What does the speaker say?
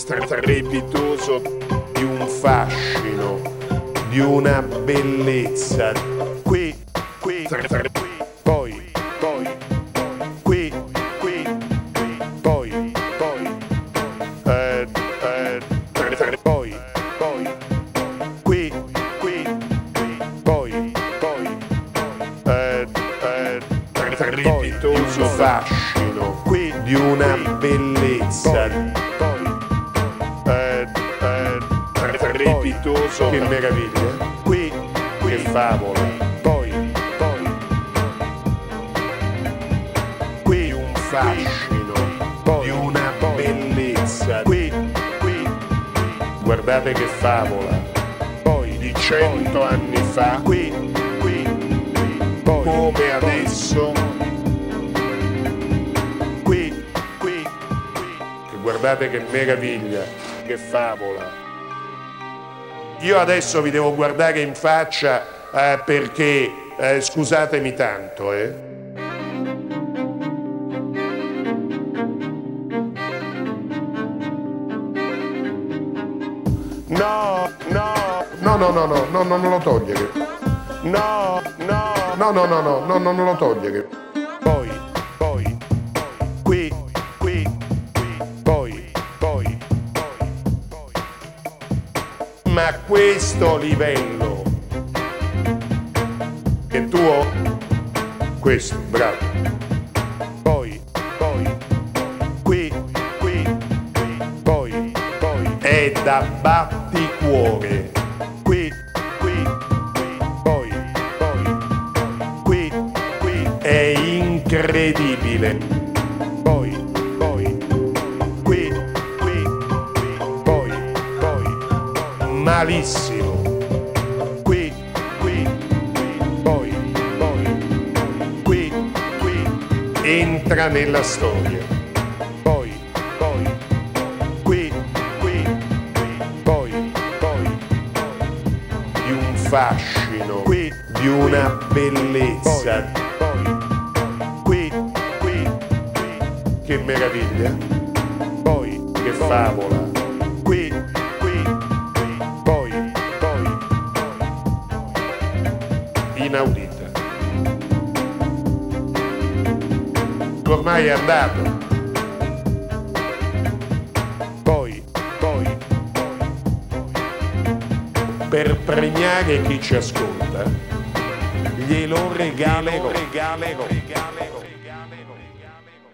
strepitoso, di un fascino, di una bellezza. Qui, poi, qui, poi, qui, poi, strepitoso fascino, qui, di una bellezza, strepitoso, che meraviglia, qui, che favola, poi, qui un fascino, poi, di una bellezza, qui, guardate che favola, poi di 100 anni fa, qui, poi, come adesso, qui, guardate che meraviglia, che favola. Io adesso vi devo guardare in faccia perché, scusatemi tanto, No, non lo togliere. No, non lo togliere. Poi, qui, poi. Ma questo livello è tuo? Questo, bravo. Poi, qui, poi, è da batticuore. Qui, poi, qui, è incredibile. Poi, qui, poi, malissimo. Qui, poi, qui, entra nella storia. Poi, qui, poi, di un fascino, qui, di una bellezza, qui, che meraviglia, poi, che favola, qui, poi, inaudita. Ormai è andato. Poi, per premiare chi ci ascolta, glielo regalo.